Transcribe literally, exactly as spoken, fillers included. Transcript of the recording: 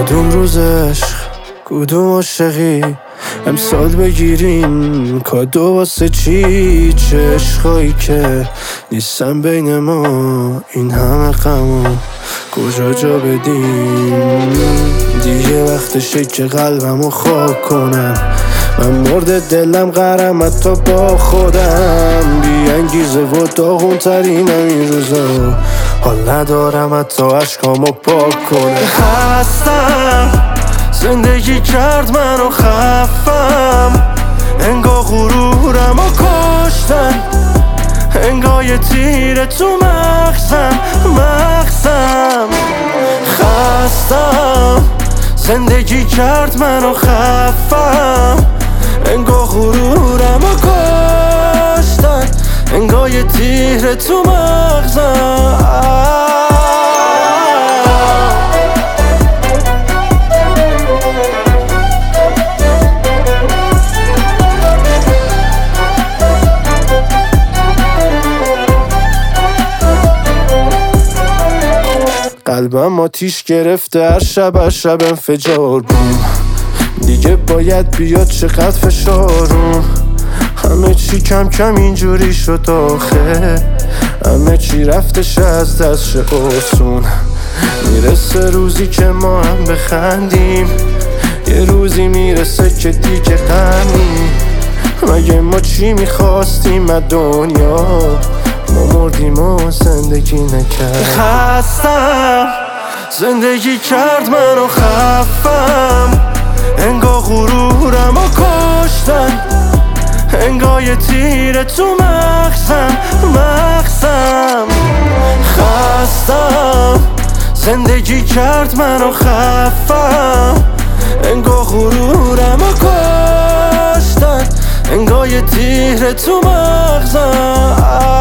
کدوم روز عشق کدوم عاشقی امسال بگیریم کادو واسه چی؟ چه عشقایی که نیستن بین ما، این همه غمو کجا جا بدیم؟ دیگه وقتشه که قلبمو خاک کنم، من مرد دلم قرم حتی با خودم، بی انگیزه و داغون ترینم این روزا، حال ندارم حتی عشقامو پاک کنم. هستم زندگی کرد منو خفم، انگار غرورمو کشتن، انگار یه تیره تو مغزم مغزم خستم زندگی کرد منو خفم، انگار غرورمو کشتن، انگار یه تیره تو مغزم. قلبم آتیش گرفته، هر شب هر شب انفجار بوم، دیگه باید بیاد چقدر فشارم، همه چی کم کم اینجوری شد آخه، همه چی رفتش از دست آسون، میرسه روزی که ما هم بخندیم، یه روزی میرسه که دیگه غمیم، مگه ما چی میخواستیم از دنیا، ما مردیم و زندگی نکرد. خستم زندگی کرد منو خفم، انگار غرورمو کشتن، انگار یه تیره تو مغزم مغزم خستم زندگی کرد منو خفم، انگار غرورمو کشتن، انگار یه تیره تو مغزم.